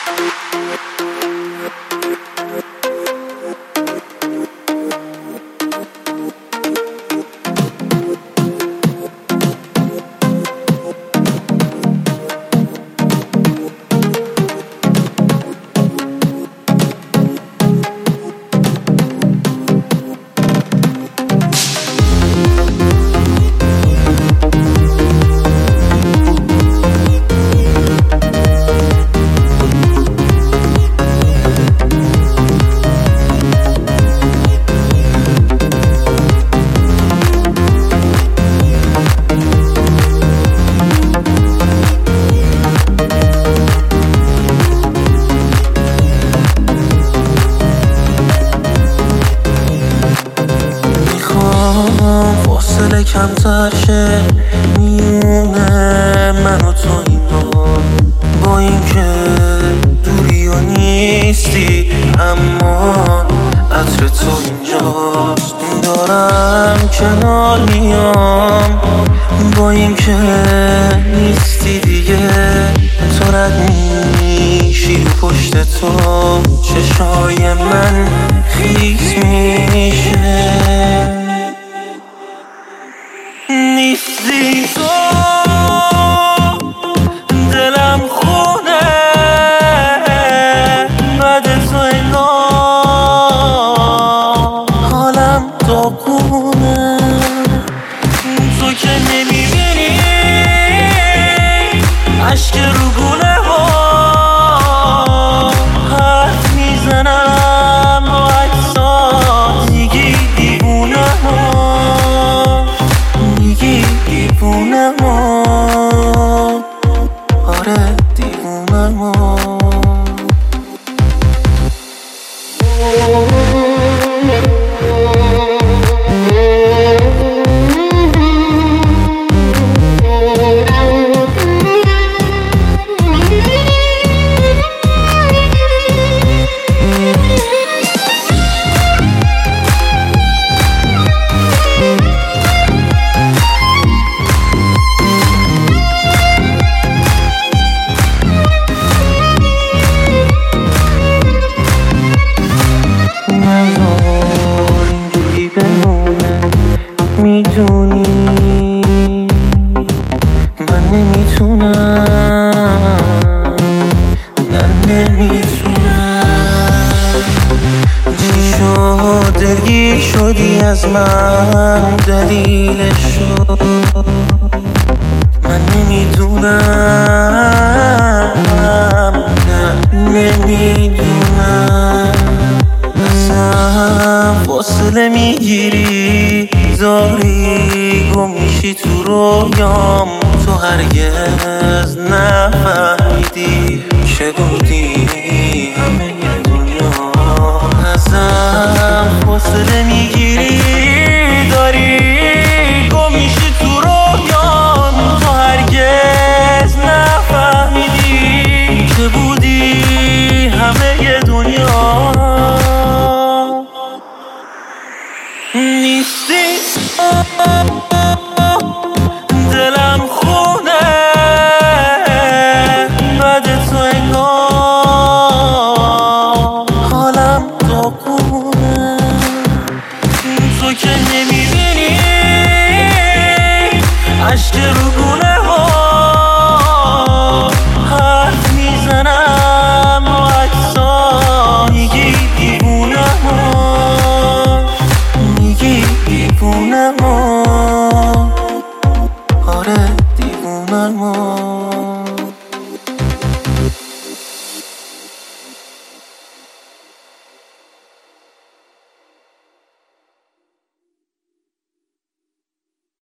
فاصله کمتر شه میونه من و تو اینا، با اینکه دوری و نیستی اما عطر تو اینجاست. دارم کنار میام با اینکه نیستی دیگه، تو رد میشی پشت تو چشای من خیس میشه. نیستی تو دلم خونه بعد تو اینا، حالم داغونه. تو که نمیبینی عشق رو گونه ها حرف میزنم با عکسات، میگی دیوونه ها، میگی دیوونه ما، آره دیوونه ما. میدونی من نمیتونم، چی شد دلگیر شدی از من، دلیلشو من نمیدونم، نمیدونم. ازم فاصله میگیری داری گم میشی تو رویام، تو هرگز نفهمیدی چه بودی همه دنیا. ازم فاصله میگیری داری گم میشی تو رویام، تو هرگز نفهمیدی چه بودی همه دنیا. نیستی دلم خونه بعد تو انگار، حالم داغونه. تو که نمیبینی عشق رو گونه ها حرف میزنم با عکسا، میگی دیوونه ها، میگی دیوونه ما، آره دیوونه ما.